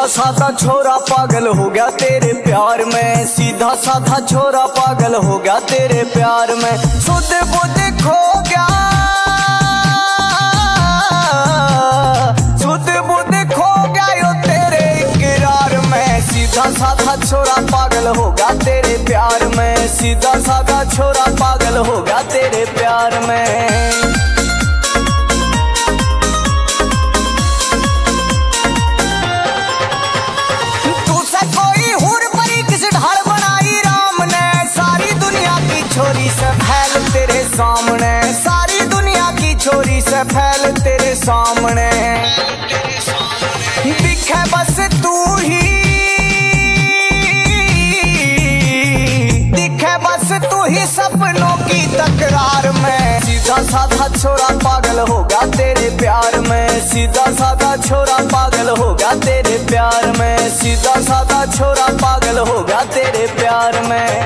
सीधा साधा छोरा पागल हो गया तेरे प्यार में, सीधा साधा छोरा पागल हो गया तेरे प्यार में। सुध बुध खो गया, सुध बुध खो गया यो तेरे इकरार में। सीधा साधा छोरा पागल हो गया तेरे प्यार में, सीधा साधा छोरा पागल हो गया तेरे प्यार में। छोरी से फैल तेरे सामने, सारी दुनिया की छोरी से फैल तेरे सामने। दिखे बस तू ही, दिखे बस तू ही सपनों की तकरार में। सीधा साधा छोरा पागल हो गया तेरे प्यार में, सीधा साधा छोरा पागल हो गया तेरे प्यार में, सीधा साधा छोरा पागल हो गया तेरे प्यार में।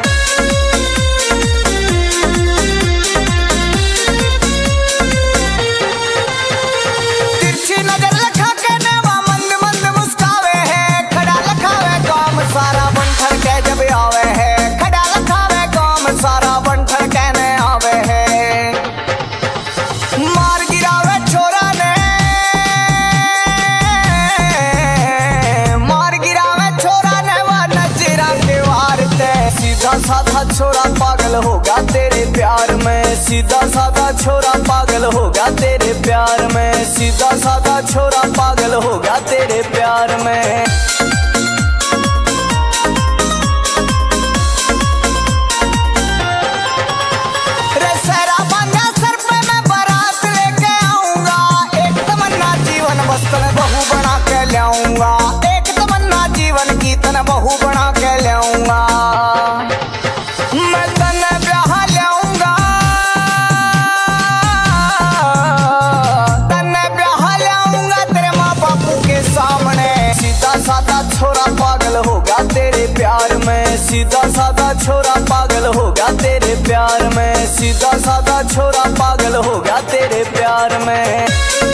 सीधा साधा छोरा पागल हो गया तेरे प्यार में, सीधा साधा छोरा पागल हो गया तेरे प्यार में, सीधा साधा छोरा पागल हो गया तेरे प्यार में। रे सहरा बांधा सर पे मैं बारात लेके आऊंगा, एक तमन्ना जीवन बस तने बहू बना के ले आऊंगा, एक तमन्ना जीवन की तने बहू बना के ले आऊंगा। मैं तने ब्याह लाऊंगा, तने ब्याह लाऊंगा तेरे माँ बापू के सामने। सीधा साधा छोरा पागल हो गया तेरे प्यार में, सीधा साधा छोरा पागल हो गया तेरे प्यार में, सीधा साधा छोरा पागल हो गया तेरे प्यार में।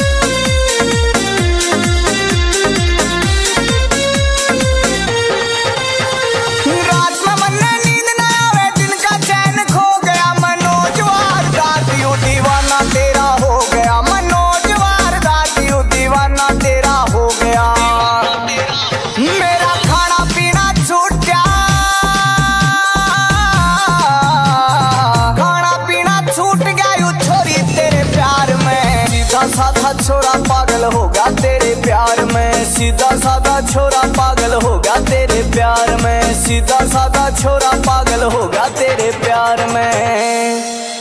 सीधा साधा छोरा पागल हो गया तेरे प्यार में, सीधा साधा छोरा पागल हो गया तेरे प्यार में, सीधा साधा छोरा पागल हो गया तेरे प्यार में।